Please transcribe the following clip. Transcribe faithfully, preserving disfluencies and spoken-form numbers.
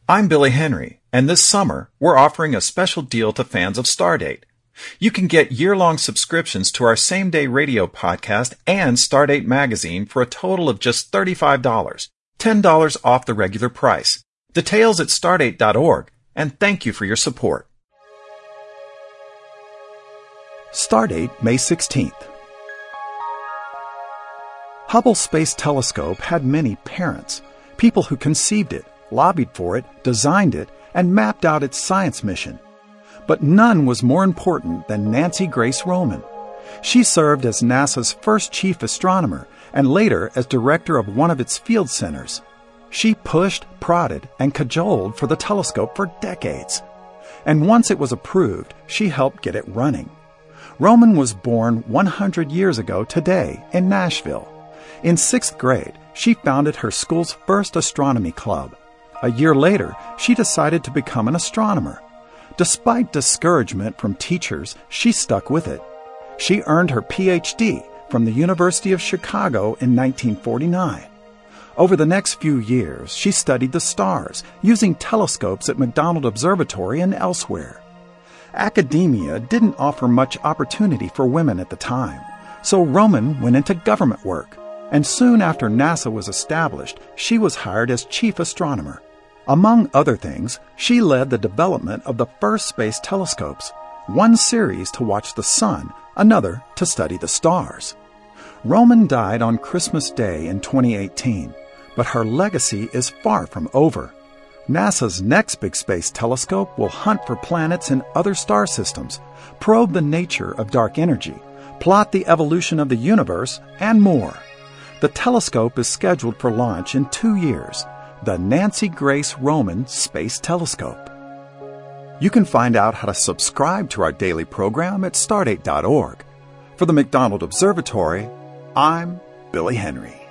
I'm Billy Henry, and this summer we're offering a special deal to fans of Stardate. You can get year-long subscriptions to our same-day radio podcast and Stardate magazine for a total of just thirty-five dollars, ten dollars off the regular price. Details at stardate dot org, and thank you for your support. Stardate, May sixteenth. Hubble Space Telescope had many parents, people who conceived it, lobbied for it, designed it, and mapped out its science mission. But none was more important than Nancy Grace Roman. She served as NASA's first chief astronomer and later as director of one of its field centers. She pushed, prodded, and cajoled for the telescope for decades. And once it was approved, she helped get it running. Roman was born one hundred years ago today in Nashville. In sixth grade, she founded her school's first astronomy club. A year later, she decided to become an astronomer. Despite discouragement from teachers, she stuck with it. She earned her P H D from the University of Chicago in nineteen forty-nine. Over the next few years, she studied the stars using telescopes at McDonald Observatory and elsewhere. Academia didn't offer much opportunity for women at the time, so Roman went into government work, and soon after NASA was established, she was hired as chief astronomer. Among other things, she led the development of the first space telescopes, one series to watch the sun, another to study the stars. Roman died on Christmas Day in twenty eighteen, but her legacy is far from over. NASA's next big space telescope will hunt for planets in other star systems, probe the nature of dark energy, plot the evolution of the universe, and more. The telescope is scheduled for launch in two years, the Nancy Grace Roman Space Telescope. You can find out how to subscribe to our daily program at stardate dot org. For the McDonald Observatory, I'm Billy Henry.